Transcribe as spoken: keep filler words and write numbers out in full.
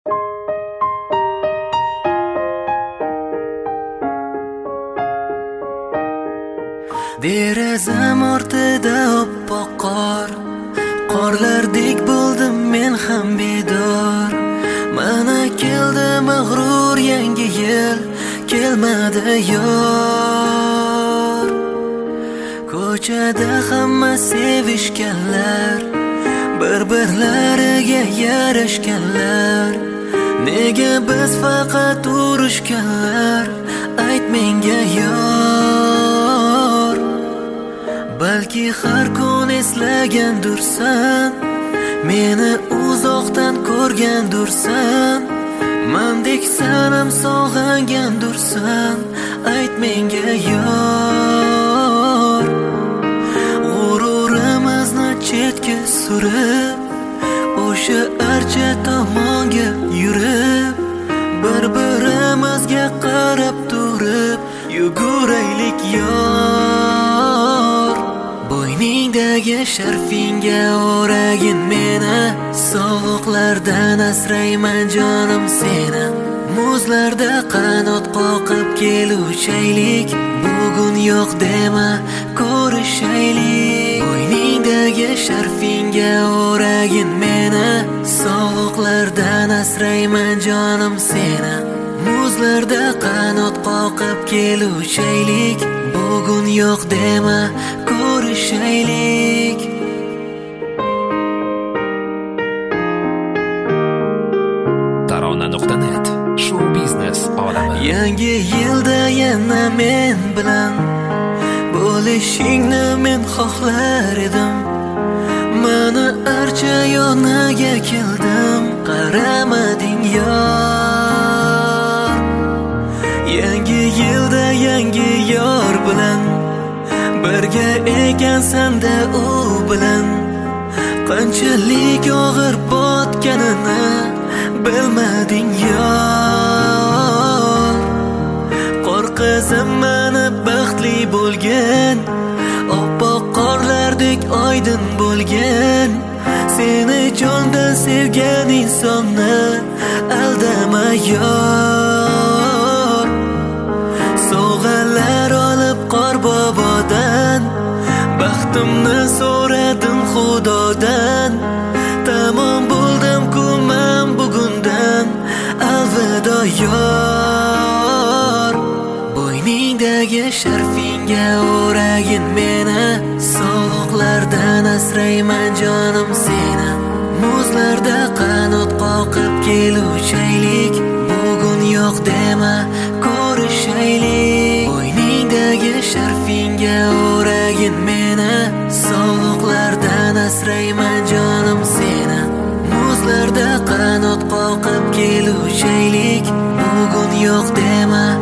Derazam ortida oppoq qor, qorlardek bo'ldim men ham bedor. Mana keldi mag'rur yangi yil, kelmadi yor. Ko'chada hamma sevishganlar, bir-birlariga yarashganlar. Nega biz faqat urushganlar? Ayt menga yor. Balki har kun eslagandursan, meni uzoqdan ko'rgandursan, mendek sanam sog'ingandursan. Ayt menga yor. G'ururimizni chetga surib, o'sha archa tomonga yurib, bir-birimizga qarab turib yuguraylik yor. Bo'yningdagi sharfingga o'ragin meni, sovuqlardan asrayman jonim seni. Muzlarda qanot qoqib keluvchaylik, bugun yo'q dema, ko'rishaylik. Bo'yningdagi sharfingga o'ragin meni, sovuqlardan asrayman jonim seni. Muzlarda qanot qoqib keluvchaylik, bugun yo'q dema, ko'rishaylik. tarona nuqta net show biznes olami. Yangi yilda yana men bilan bo'lishingni men xohlar edim. Mana archa yoniga keldim, qaramading yor. Yangi yilda yangi yor bilan birga ekansan-da u bilan, qanchalik og'ir botganini bilmading yor. Qor qizim meni baxtli bo'lgan, oppoq qorlardek oydin bo'lgan. Seni jondan sevgan insonni aldama yor. Sovg'alar olib qor bobodan, baxtimni so'radim Xudodan. Tamom bo'ldim-ku men bugundan, alvido yor. Bo'yningdagi sharfingga o'ragin meni, sovuqlardan asrayman jonim seni. Muzlarda qanot qoqib keluvchaylik, bugun yo'q dema, ko'rishaylik. Bo'yningdagi sharfingga o'ragin meni, sovuqlardan asrayman jonim seni. Muzlarda qanot qoqib keluvchaylik, bugun yo'q dema,